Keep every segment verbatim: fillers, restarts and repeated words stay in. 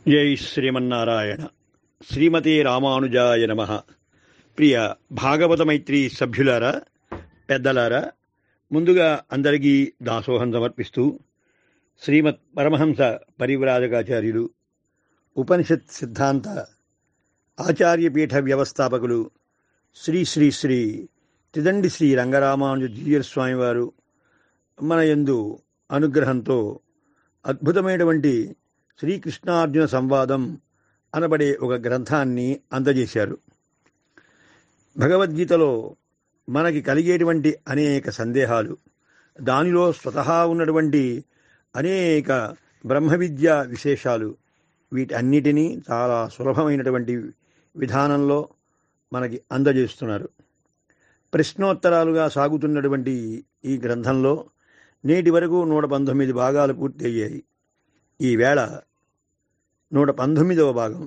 జై శ్రీమన్నారాయణ. శ్రీమతే రామానుజాయ నమ. ప్రియ భాగవత మైత్రి సభ్యులారా, పెద్దలారా, ముందుగా అందరికీ దాసోహం సమర్పిస్తూ శ్రీమత్ పరమహంస పరివ్రాజకాచార్యులు, ఉపనిషత్ సిద్ధాంత ఆచార్యపీఠ వ్యవస్థాపకులు శ్రీ శ్రీ శ్రీ తిదండి శ్రీ రంగరామానుజ జీయర్ స్వామివారు మన యందు అనుగ్రహంతో అద్భుతమైనటువంటి శ్రీకృష్ణార్జున సంవాదం అనబడే ఒక గ్రంథాన్ని అందజేశారు. భగవద్గీతలో మనకి కలిగేటువంటి అనేక సందేహాలు, దానిలో స్వతహా ఉన్నటువంటి అనేక బ్రహ్మ విద్యా విశేషాలు, వీటన్నిటినీ చాలా సులభమైనటువంటి విధానంలో మనకి అందజేస్తున్నారు. ప్రశ్నోత్తరాలుగా సాగుతున్నటువంటి ఈ గ్రంథంలో నేటి వరకు నూట పంతొమ్మిది భాగాలు పూర్తి అయ్యాయి. ఈవేళ నూట పంతొమ్మిదవ భాగం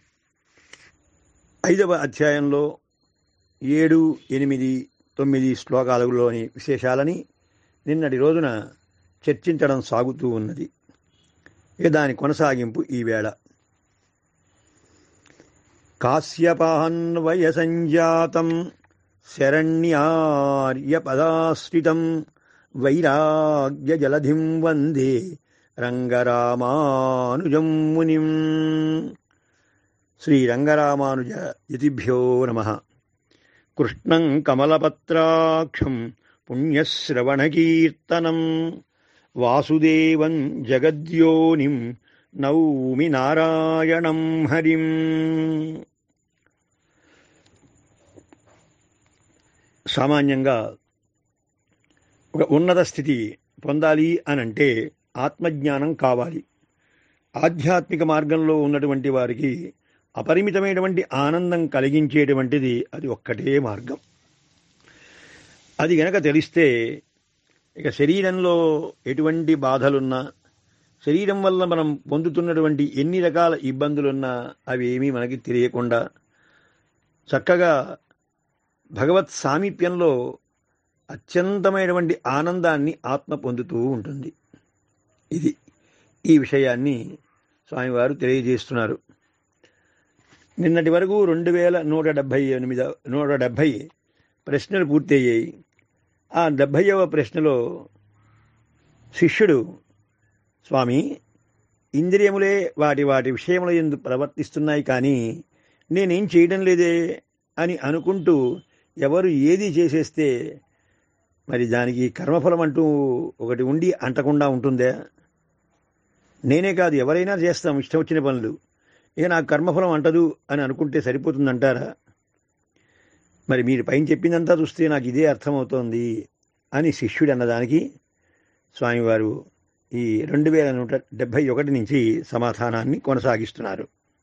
ఐదవ అధ్యాయంలో ఏడు ఎనిమిది తొమ్మిది శ్లోకాలలోని విశేషాలని నిన్నటి రోజున చర్చించడం సాగుతూ ఉన్నది. ఇక దాని కొనసాగింపు ఈవేళ. కాశ్యపాన్వయ సంజాతం శరణ్యార్య పదాశ్రితం వైరాగ్య జలధిం వందే రంగరామానుజం మునిం. శ్రీరంగరామానుజ యతిభ్యో నమః. కృష్ణం కమలపత్రాక్షం పుణ్యశ్రవణకీర్తనం వాసుదేవం జగద్యోనిం నౌమి నారాయణం హరిం. సామాన్యంగా ఒక ఉన్నత స్థితి పొందాలి అనంటే ఆత్మజ్ఞానం కావాలి. ఆధ్యాత్మిక మార్గంలో ఉన్నటువంటి వారికి అపరిమితమైనటువంటి ఆనందం కలిగించేటువంటిది అది ఒక్కటే మార్గం. అది గనక తెలిస్తే ఇక శరీరంలో ఎటువంటి బాధలున్నా, శరీరం వల్ల మనం పొందుతున్నటువంటి ఎన్ని రకాల ఇబ్బందులున్నా అవి ఏమీ మనకి తెలియకుండా చక్కగా భగవత్ సామీప్యంలో అత్యంతమైనటువంటి ఆనందాన్ని ఆత్మ పొందుతూ ఉంటుంది. ఇది ఈ విషయాన్ని స్వామివారు తెలియజేస్తున్నారు. నిన్నటి వరకు రెండు వేల నూట డెబ్భై ఎనిమిది నూట డెబ్భై ప్రశ్నలు పూర్తయ్యాయి. ఆ డెబ్భైవ ప్రశ్నలో శిష్యుడు, స్వామి, ఇంద్రియములే వాటి వాటి విషయముల యందు ప్రవర్తిస్తున్నాయి, కానీ నేనేం చేయడం లేదే అని అనుకుంటూ ఎవరు ఏది చేసేస్తే మరి దానికి కర్మఫలం అంటూ ఒకటి ఉండి అంటకుండా ఉంటుందే? నేనే కాదు, ఎవరైనా చేస్తాం ఇష్టం వచ్చిన పనులు, ఇక నాకు కర్మఫలం అంటదు అని అనుకుంటే సరిపోతుందంటారా? మరి మీరు పైన చెప్పిందంతా చూస్తే నాకు ఇదే అర్థమవుతోంది అని శిష్యుడు అన్నదానికి స్వామివారు ఈ రెండు వేల నూట డెబ్భై ఒకటి నుంచి సమాధానాన్ని కొనసాగిస్తున్నారు.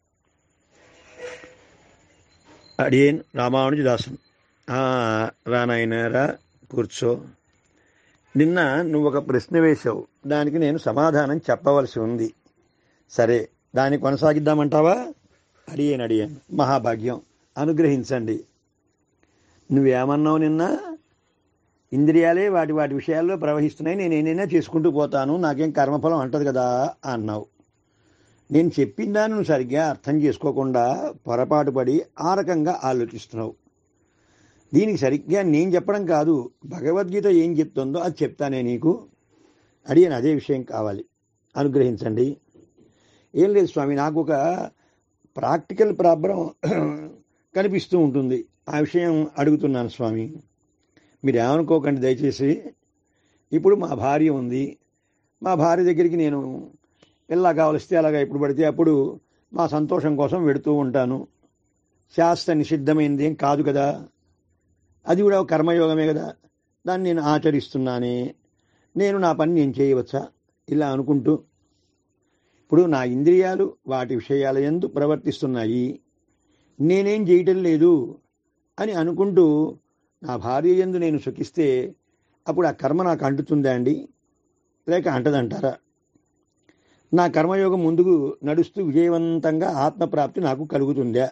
అడియేన్ రామానుజదాసన్. రానాయనరా, కూర్చో. నిన్న నువ్వు ఒక ప్రశ్న వేశావు, దానికి నేను సమాధానం చెప్పవలసి ఉంది. సరే, దాన్ని కొనసాగిద్దామంటావా? అడిగాను అడిగాను మహాభాగ్యం, అనుగ్రహించండి. నువ్వేమన్నావు నిన్న? ఇంద్రియాలే వాటి వాటి విషయాల్లో ప్రవహిస్తున్నాయి, నేను ఏనైనా చేసుకుంటూ పోతాను, నాకేం కర్మఫలం అంటది కదా అన్నావు. నేను చెప్పిందా నువ్వు సరిగ్గా అర్థం చేసుకోకుండా పొరపాటు పడి ఆ రకంగా ఆలోచిస్తున్నావు. దీనికి సరిగ్గా నేను చెప్పడం కాదు, భగవద్గీత ఏం చెప్తుందో అది చెప్తానే నీకు. అడిగాను, అదే విషయం కావాలి, అనుగ్రహించండి. ఏం లేదు స్వామి, నాకు ఒక ప్రాక్టికల్ ప్రాబ్లం కనిపిస్తూ ఉంటుంది, ఆ విషయం అడుగుతున్నాను స్వామి. మీరు ఏమనుకోకండి దయచేసి. ఇప్పుడు మా భార్య ఉంది, మా భార్య దగ్గరికి నేను ఎలా కావలిస్తే అలాగా ఎప్పుడు పడితే అప్పుడు మా సంతోషం కోసం వెడుతూ ఉంటాను. శాస్త్ర నిషిద్ధమైనది ఏం కాదు కదా, అది కూడా ఒక కర్మయోగమే కదా, దాన్ని నేను ఆచరిస్తున్నానే, నేను నా పని నేను చేయవచ్చా ఇలా అనుకుంటూ. ఇప్పుడు నా ఇంద్రియాలు వాటి విషయాల యందు ప్రవర్తిస్తున్నాయి, నేనేం చేయటం లేదు అని అనుకుంటూ నా భార్య యందు నేను సుఖిస్తే అప్పుడు ఆ కర్మ నాకు అంటుతుందా అండి, లేక అంటదంటారా? నా కర్మయోగం ముందుకు నడుస్తూ విజయవంతంగా ఆత్మప్రాప్తి నాకు కలుగుతుందా?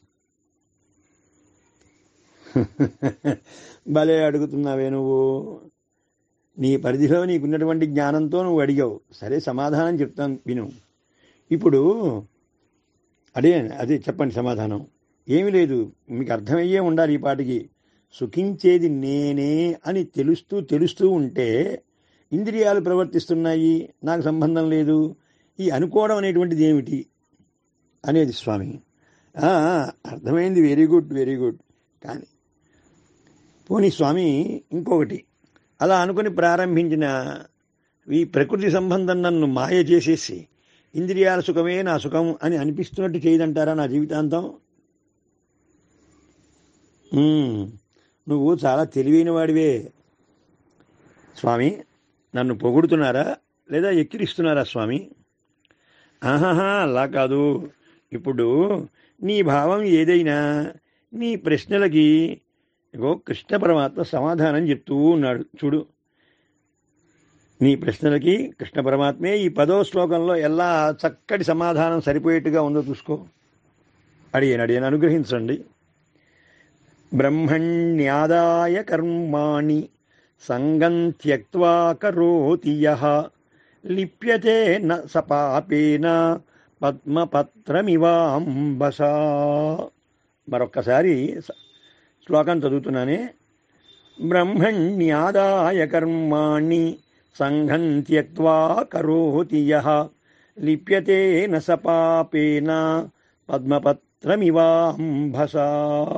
భలే అడుగుతున్నావే నువ్వు. నీ పరిధిలో నీకున్నటువంటి జ్ఞానంతో నువ్వు అడిగావు. సరే, సమాధానం చెప్తాను విను. ఇప్పుడు అదే అదే చెప్పండి సమాధానం. ఏమీ లేదు, మీకు అర్థమయ్యే ఉండాలి ఈ పాటికి. సుఖించేది నేనే అని తెలుస్తూ తెలుస్తూ ఉంటే ఇంద్రియాలు ప్రవర్తిస్తున్నాయి, నాకు సంబంధం లేదు, ఈ అనుకోవడం అనేటువంటిది ఏమిటి అనేది స్వామి. ఆ, అర్థమైంది, వెరీ గుడ్ వెరీ గుడ్. కానీ పోనీ స్వామి ఇంకొకటి, అలా అనుకుని ప్రారంభించిన ఈ ప్రకృతి సంబంధం నన్ను మాయ చేసేసి ఇంద్రియాల సుఖమే నా సుఖం అని అనిపిస్తున్నట్టు చేయదంటారా నా జీవితాంతం? ఉమ్, నువ్వు చాలా తెలివైన వాడివే స్వామి. నన్ను పొగుడుతున్నారా లేదా ఎక్కిరిస్తున్నారా స్వామి? ఆహాహా, అలా కాదు. ఇప్పుడు నీ భావం ఏదైనా నీ ప్రశ్నలకి ఇగో కృష్ణ పరమాత్మ సమాధానం చెప్తూ ఉన్నాడు చూడు. నీ ప్రశ్నలకి కృష్ణ పరమాత్మే ఈ పదో శ్లోకంలో ఎలా చక్కటి సమాధానం సరిపోయేట్టుగా ఉందో చూసుకో. అడిగాను అడిగాను అనుగ్రహించండి. బ్రహ్మణ్యాదాయ కర్మాణి సంగం త్యక్త్వా కరోతి యః లిప్యతే న స పాపేన పద్మపత్రమివాంబసా. మరొక్కసారి శ్లోకం చదువుతున్నానే. బ్రహ్మణ్యాదాయ కర్మాణి సంఘం త్యక్త్వా కరోతి యః లిప్యతే న స పాపేన పద్మపత్రమివాంబసా.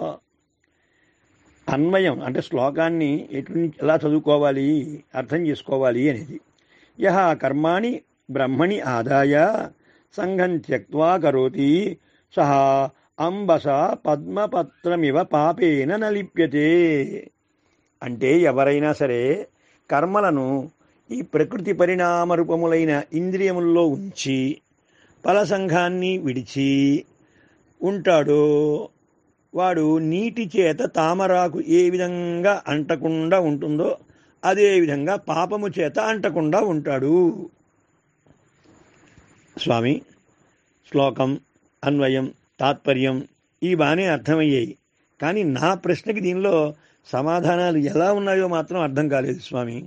అన్వయం అంటే శ్లోకాన్ని ఎటు నుంచి ఎలా చదువుకోవాలి, అర్థం చేసుకోవాలి అనేది. యః కర్మాణి బ్రహ్మణి ఆదాయ సంఘం త్యక్త్వా కరోతి సహ అంబస పద్మపత్రమివ పాపేన న లిప్యతే. అంటే ఎవరైనా సరే కర్మలను ఈ ప్రకృతి పరిణామ రూపములైన ఇంద్రియముల్లో ఉంచి ఫలసంఘాన్ని విడిచి ఉంటాడో వాడు నీటి చేత తామరాకు ఏ విధంగా అంటకుండా ఉంటుందో అదేవిధంగా పాపము చేత అంటకుండా ఉంటాడు. స్వామి, శ్లోకం, అన్వయం, తాత్పర్యం ఈ బాగానే అర్థమయ్యాయి. కానీ నా ప్రశ్నకి దీనిలో సమాధానాలు ఎలా ఉన్నాయో మాత్రం అర్థం కాలేదు స్వామి.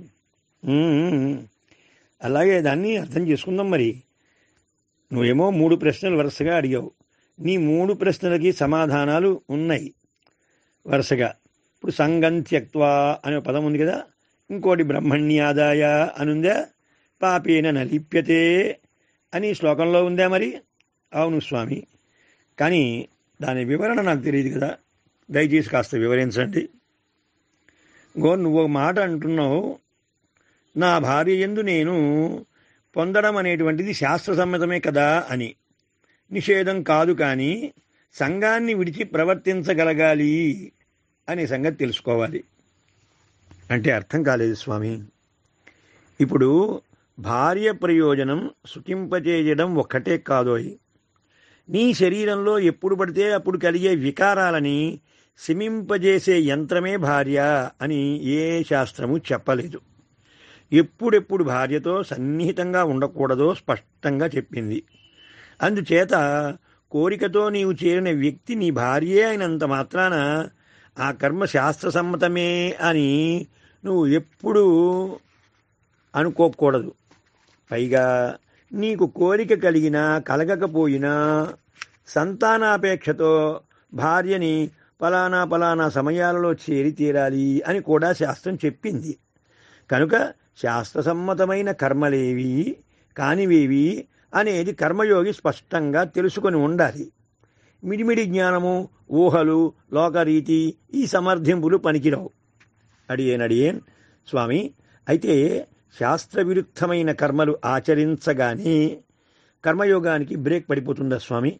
అలాగే దాన్ని అర్థం చేసుకుందాం. మరి నువ్వేమో మూడు ప్రశ్నలు వరుసగా అడిగావు. నీ మూడు ప్రశ్నలకి సమాధానాలు ఉన్నాయి వరుసగా. ఇప్పుడు సంగం త్యక్త్వా అనే పదం ఉంది కదా, ఇంకోటి బ్రహ్మణ్యాదాయ అని ఉందా, పాపేన న లిప్యతే అని శ్లోకంలో ఉందా? మరి అవును స్వామి, కానీ దాని వివరణ నాకు తెలియదు కదా, దయచేసి కాస్త వివరించండి. గో నువ్వు మాట అంటున్నావు, నా భార్య యందు నేను పొందడం అనేటువంటిది శాస్త్రసమ్మతమే కదా అని. నిషేధం కాదు, కానీ సంఘాన్ని విడిచి ప్రవర్తించగలగాలి అనే సంగతి తెలుసుకోవాలి. అంటే అర్థం కాలేదు స్వామి. ఇప్పుడు భార్య ప్రయోజనం సుఖింపచేయడం ఒక్కటే కాదోయ్. నీ శరీరంలో ఎప్పుడు పడితే అప్పుడు కలిగే వికారాలని శమింపజేసే యంత్రమే భార్య అని ఏ శాస్త్రము చెప్పలేదు. ఎప్పుడెప్పుడు భార్యతో సన్నిహితంగా ఉండకూడదో స్పష్టంగా చెప్పింది. అందుచేత కోరికతో నీవు చేరిన వ్యక్తి నీ భార్యే అయినంత మాత్రాన ఆ కర్మ శాస్త్రసమ్మతమే అని నువ్వు ఎప్పుడూ అనుకోకూడదు. పైగా నీకు కోరిక కలిగినా కలగకపోయినా సంతానాపేక్షతో భార్యని పలానా పలానా సమయాలలో చేరి తీరాలి అని కూడా శాస్త్రం చెప్పింది. కనుక శాస్త్రసమ్మతమైన కర్మలేవి కానివేవి అనేది కర్మయోగి స్పష్టంగా తెలుసుకొని ఉండాలి. మిడిమిడి జ్ఞానము, ఊహలు, లోకరీతి ఈ సమర్థింపులు పనికిరావు. అడియేన్ అడియేన్ స్వామి, అయితే శాస్త్ర విరుద్ధమైన కర్మలు ఆచరించగానే కర్మయోగానికి బ్రేక్ పడిపోతుందా స్వామి?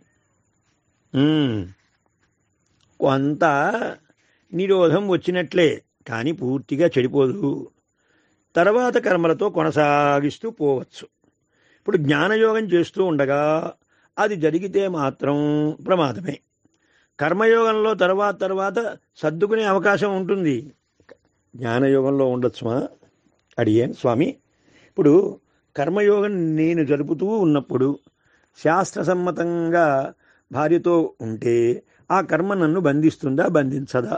కొంత నిరోధం వచ్చినట్లే, కానీ పూర్తిగా చెడిపోదు. తర్వాత కర్మలతో కొనసాగిస్తూ పోవచ్చు. ఇప్పుడు జ్ఞానయోగం చేస్తూ ఉండగా అది జరిగితే మాత్రం ప్రమాదమే. కర్మయోగంలో తర్వాత తర్వాత సర్దుకునే అవకాశం ఉంటుంది, జ్ఞానయోగంలో ఉండొచ్చుమా? అడిగాను స్వామి. ఇప్పుడు కర్మయోగం నేను జరుపుతూ ఉన్నప్పుడు శాస్త్రసమ్మతంగా భార్యతో ఉంటే ఆ కర్మ నన్ను బంధిస్తుందా బంధించదా?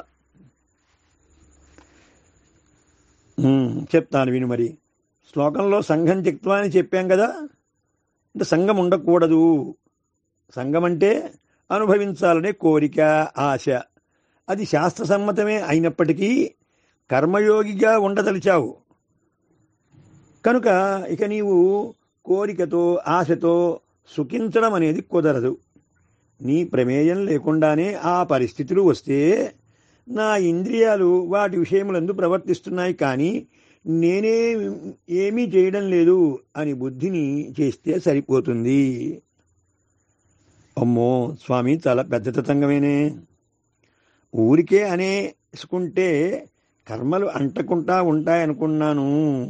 చెప్తాను విను. మరి శ్లోకంలో సంఘం త్యక్త్వా అని చెప్పాం కదా, అంటే సంఘం ఉండకూడదు. సంఘం అంటే అనుభవించాలనే కోరిక, ఆశ. అది శాస్త్రసమ్మతమే అయినప్పటికీ కర్మయోగిగా ఉండదలిచావు కనుక ఇక నీవు కోరికతో, ఆశతో సుఖించడం అనేది కుదరదు. నీ ప్రమేయం లేకుండానే ఆ పరిస్థితులు వస్తే నా ఇంద్రియాలు వాటి విషయములందు ప్రవర్తిస్తున్నాయి, కానీ నేనే ఏమీ చేయడం లేదు అని బుద్ధిని చేస్తే సరిపోతుంది. అమ్మో స్వామి, చాలా పెద్ద తతంగమేనే. ఊరికే అనేసుకుంటే కర్మలు అంటకుంటా ఉంటాయనుకున్నాను.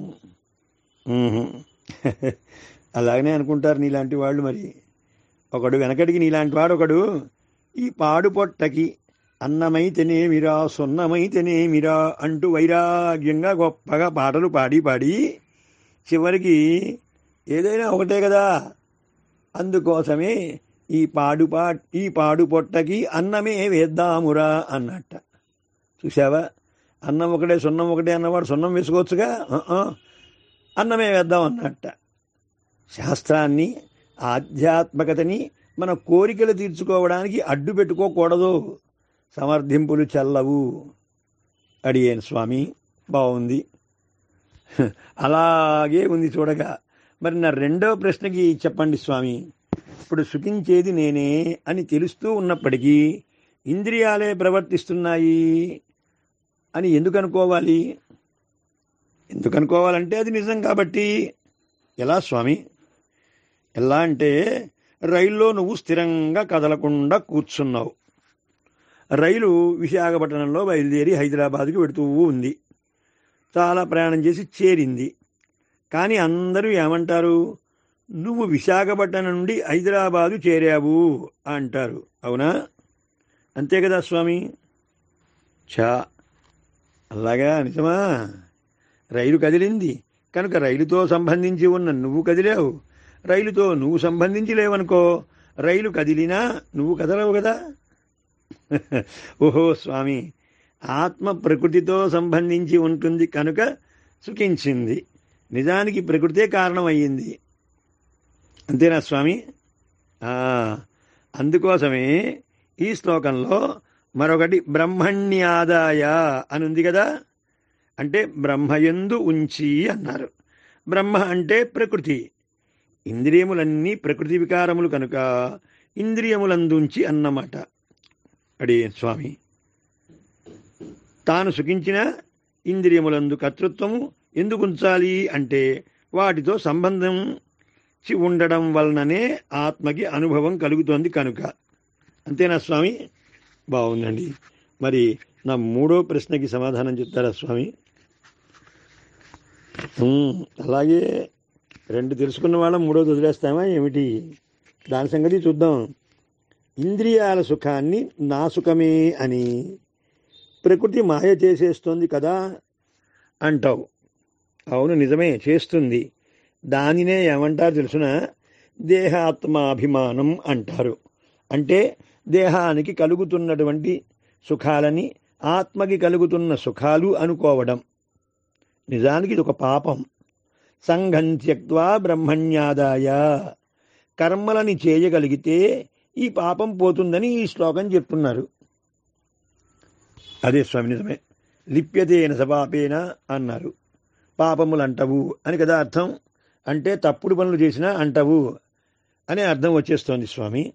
అలాగనే అనుకుంటారు నీలాంటి వాళ్ళు. మరి ఒకడు వెనకడికి నీలాంటి వాడు ఒకడు, ఈ పాడు పొట్టకి అన్నమైతేనేమిరా సున్నమైతేనేమిరా అంటూ వైరాగ్యంగా గొప్పగా పాటలు పాడి పాడి చివరికి ఏదైనా ఒకటే కదా, అందుకోసమే ఈ పాడు పా ఈ పాడు పొట్టకి అన్నమే వేద్దామురా అన్నట్ట. చూసావా, అన్నం ఒకటే సున్నం ఒకటే అన్నవాడు సున్నం వేసుకోవచ్చుగా, అన్నమే వేద్దాం అన్నట్ట. శాస్త్రాన్ని, ఆధ్యాత్మికతని మన కోరికలు తీర్చుకోవడానికి అడ్డు పెట్టుకోకూడదు. సమర్థింపులు చెల్లవు. అడిగాను స్వామి, బాగుంది, అలాగే ఉంది చూడగా. మరి నా రెండో ప్రశ్నకి చెప్పండి స్వామి. ఇప్పుడు సుఖించేది నేనే అని తెలుస్తూ ఉన్నప్పటికీ ఇంద్రియాలే ప్రవర్తిస్తున్నాయి అని ఎందుకు అనుకోవాలి? ఎందుకు అనుకోవాలంటే అది నిజం కాబట్టి. ఎలా స్వామి? ఎలా అంటే, రైల్లో నువ్వు స్థిరంగా కదలకుండా కూర్చున్నావు. రైలు విశాఖపట్నంలో బయలుదేరి హైదరాబాద్కి వెడుతూ ఉంది. చాలా ప్రయాణం చేసి చేరింది. కానీ అందరూ ఏమంటారు? నువ్వు విశాఖపట్నం నుండి హైదరాబాదు చేరావు అంటారు. అవునా? అంతే కదా స్వామి? చా, అలాగా? నిజమా? రైలు కదిలింది కనుక రైలుతో సంబంధించి ఉన్న నువ్వు కదిలావు. రైలుతో నువ్వు సంబంధించి లేవనుకో, రైలు కదిలినా నువ్వు కదలవు కదా. ఓహో స్వామి, ఆత్మ ప్రకృతితో సంబంధించి ఉంటుంది కనుక సుఖించింది. నిజానికి ప్రకృతే కారణమయ్యింది. అంతేనా స్వామి? అందుకోసమే ఈ శ్లోకంలో మరొకటి బ్రహ్మణ్యాదాయ అని ఉంది కదా. అంటే బ్రహ్మయందు ఉంచి అన్నారు. బ్రహ్మ అంటే ప్రకృతి. ఇంద్రియములన్నీ ప్రకృతి వికారములు కనుక ఇంద్రియములందుంచి అన్నమాట. అడే స్వామి, తాను సుఖించిన ఇంద్రియములందు కర్తృత్వము ఎందుకు ఉంచాలి అంటే వాటితో సంబంధం ఉండడం వలననే ఆత్మకి అనుభవం కలుగుతోంది కనుక. అంతేనా స్వామి? బాగుందండి. మరి నా మూడో ప్రశ్నకి సమాధానం చెప్తారా స్వామి? అలాగే రెండు తెలుసుకున్న వాళ్ళం మూడోది వదిలేస్తామా ఏమిటి? దాని సంగతి చూద్దాం. ఇంద్రియాల సుఖాన్ని నా సుఖమే అని ప్రకృతి మాయ చేసేస్తోంది కదా అంటావు. అవును, నిజమే, చేస్తుంది. దానినే ఏమంటారు తెలుసునా? దేహాత్మాభిమానం అంటారు. అంటే దేహానికి కలుగుతున్నటువంటి సుఖాలని ఆత్మకి కలుగుతున్న సుఖాలు అనుకోవడం. నిజానికి ఇది ఒక పాపం. సంఘం త్యక్త్వా బ్రహ్మణ్యాదాయ. కర్మలని చేయగలిగితే ఈ పాపం పోతుందని ఈ శ్లోకం చెప్తున్నారు. అదే స్వామి, నిజమే. లిప్యతేన సపాపేన అన్నారు. పాపములు అంటవు అని కదా అర్థం. అంటే తప్పుడు పనులు చేసినా అంటవు అనే అర్థం వచ్చేస్తోంది స్వామి.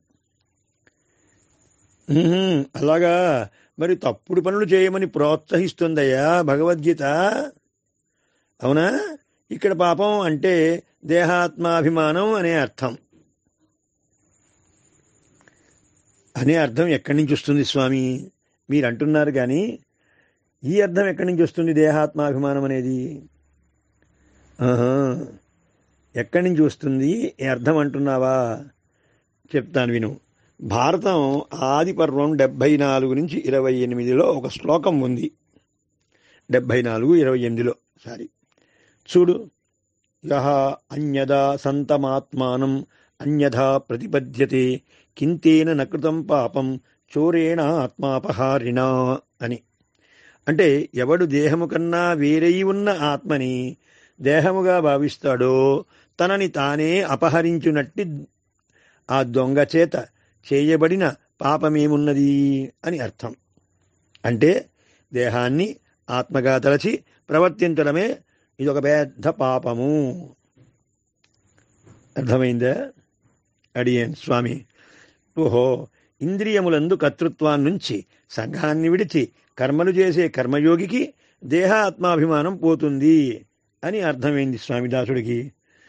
అలాగా? మరి తప్పుడు పనులు చేయమని ప్రోత్సహిస్తుందయ్యా భగవద్గీత. అవునా? ఇక్కడ పాపం అంటే దేహాత్మాభిమానం అనే అర్థం. అనే అర్థం ఎక్కడి నుంచి వస్తుంది స్వామి? మీరు అంటున్నారు కానీ ఈ అర్థం ఎక్కడి నుంచి వస్తుంది దేహాత్మాభిమానం అనేది? ఎక్కడి నుంచి వస్తుంది ఈ అర్థం అంటున్నావా? చెప్తాను విను. భారతం ఆది పర్వం డెబ్భై నాలుగు నుంచి ఇరవై ఎనిమిదిలో ఒక శ్లోకం ఉంది. డెబ్భై నాలుగు ఇరవై ఎనిమిదిలో సారీ చూడు. యహ అన్యదా సంతమాత్మానం అన్యథా ప్రతిపద్యతే కింతేన నకృతం పాపం చోరేణ ఆత్మాపహారిణ అని. అంటే ఎవడు దేహము కన్నా వేరై ఉన్న ఆత్మని దేహముగా భావిస్తాడో తనని తానే అపహరించునట్టి ఆ దొంగ చేత చేయబడిన పాపమేమున్నది అని అర్థం. అంటే దేహాన్ని ఆత్మగా తలచి ప్రవర్తించడమే ఇదొక పెద్ద పాపము. అర్థమైందా? అడిగాను స్వామి. ఓహో, ఇంద్రియములందు కర్తృత్వాన్నుంచి సంఘాన్ని విడిచి కర్మలు చేసే కర్మయోగికి దేహాత్మాభిమానం పోతుంది అని అర్థమైంది స్వామిదాసుడికి.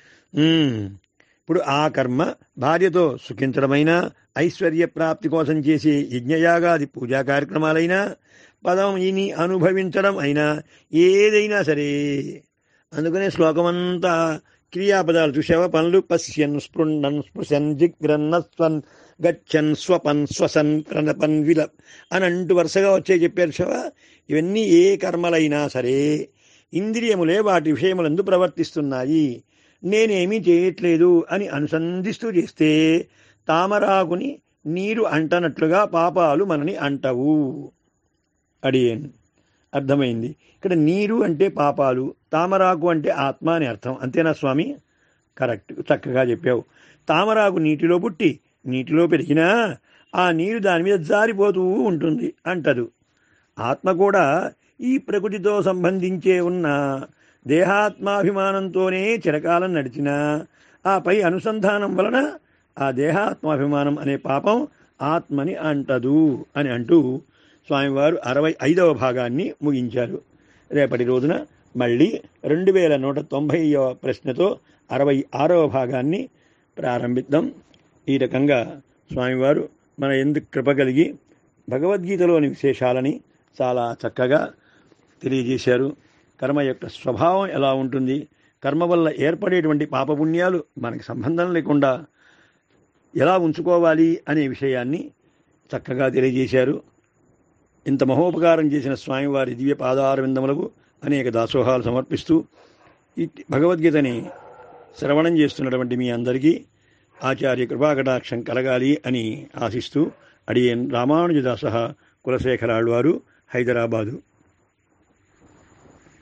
ఇప్పుడు ఆ కర్మ భార్యతో సుఖించడమైనా, ఐశ్వర్య ప్రాప్తి కోసం చేసే యజ్ఞయాగాది పూజా కార్యక్రమాలైనా, పదం ఇని అనుభవించడం అయినా, ఏదైనా సరే. అందుకనే శ్లోకమంతా క్రియాపదాలు చూసావా? పనులు పశ్యన్, స్పృణన్, స్పృశన్, జిగ్రన్న, స్వన్, గచ్చన్, స్వపన్, శ్వసన్, ప్రణపన్, విలప్ అని అంటూ వరుసగా వచ్చే చెప్పారు చూసావా? ఇవన్నీ ఏ కర్మలైనా సరే ఇంద్రియములే వాటి విషయములందు ప్రవర్తిస్తున్నాయి, నేనేమీ చేయట్లేదు అని అనుసంధిస్తూ చేస్తే తామరాకుని నీరు అంటనట్లుగా పాపాలు మనని అంటవు. అడిగాను. అర్థమైంది. ఇక్కడ నీరు అంటే పాపాలు, తామరాకు అంటే ఆత్మ అని అర్థం. అంతేనా స్వామి? కరెక్ట్, చక్కగా చెప్పావు. తామరాకు నీటిలో పుట్టి నీటిలో పెరిగినా ఆ నీరు దాని మీద జారిపోతూ ఉంటుంది అంటదు. ఆత్మ కూడా ఈ ప్రకృతితో సంబంధించే ఉన్న దేహాత్మాభిమానంతోనే చిరకాలం నడిచినా ఆ పై అనుసంధానం వలన ఆ దేహాత్మాభిమానం అనే పాపం ఆత్మని అంటదు అని అంటూ స్వామివారు అరవై ఐదవ భాగాన్ని ముగించారు. రేపటి రోజున మళ్ళీ రెండు వేల నూట తొంభైవ ప్రశ్నతో అరవై ఆరవ భాగాన్ని ప్రారంభిద్దాం. ఈ రకంగా స్వామివారు మన ఎందుకు కృప కలిగి భగవద్గీతలోని విశేషాలని చాలా చక్కగా తెలియజేశారు. కర్మ యొక్క స్వభావం ఎలా ఉంటుంది, కర్మ వల్ల ఏర్పడేటువంటి పాపపుణ్యాలు మనకి సంబంధం లేకుండా ఎలా ఉంచుకోవాలి అనే విషయాన్ని చక్కగా తెలియజేశారు. ఇంత మహోపకారం చేసిన స్వామివారి దివ్య పాదారవిందములకు అనేక దాసోహాలు సమర్పిస్తూ ఈ భగవద్గీతని శ్రవణం చేస్తున్నటువంటి మీ అందరికీ ఆచార్య కృపాకటాక్షం కలగాలి అని ఆశిస్తూ అడియన్ రామానుజదాస కులశేఖరాళ్వారు, హైదరాబాదు.